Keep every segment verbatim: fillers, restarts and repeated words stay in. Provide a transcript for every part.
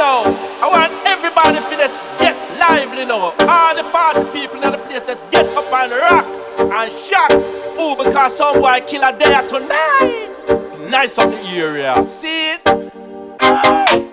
now, I want everybody to just get lively now. All the party people in the place, just get up and rock and shock. Ooh, because some boy kill a day tonight. Nice up the area. See it? Aye.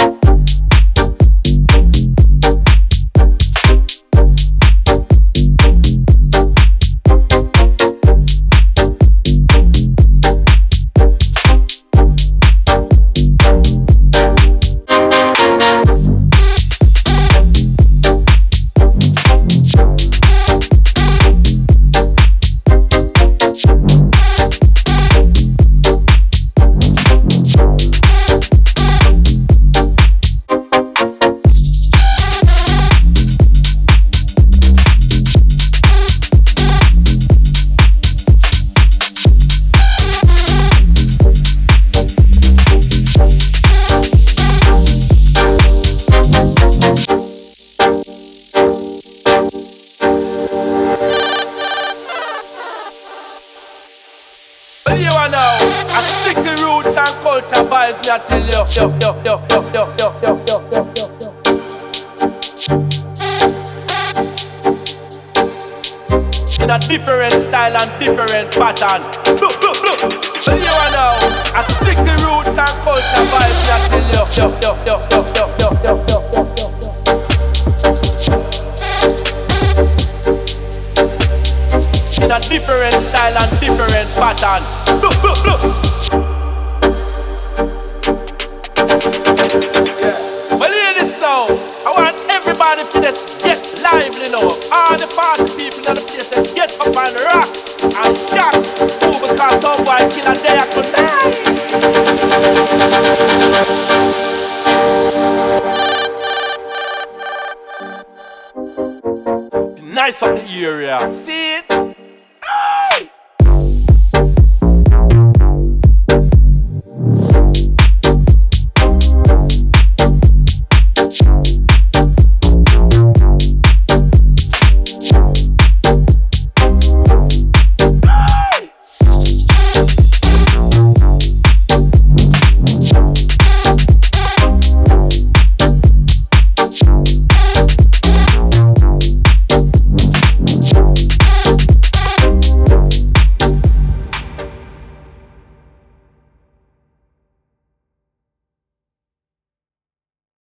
But you are now, I stick the roots and culture vibes, me I tell you, yo, yo, yo, yo, yo, yo, yo, yo, yo, yo, yo. In a different style and different pattern. Look, look, look. But you are now, I stick the roots and culture vibes, me I tell you, yo, yo, yo, yo, yo, yo, yo, yo, yo, yo. In a different style and different pattern. Look, look, look. Yeah. Well, hear this now. I want everybody to just get lively now. All the party people in the place, just get up and rock and shock. Ooh, because some boy kill a day tonight. Nice up the area. See?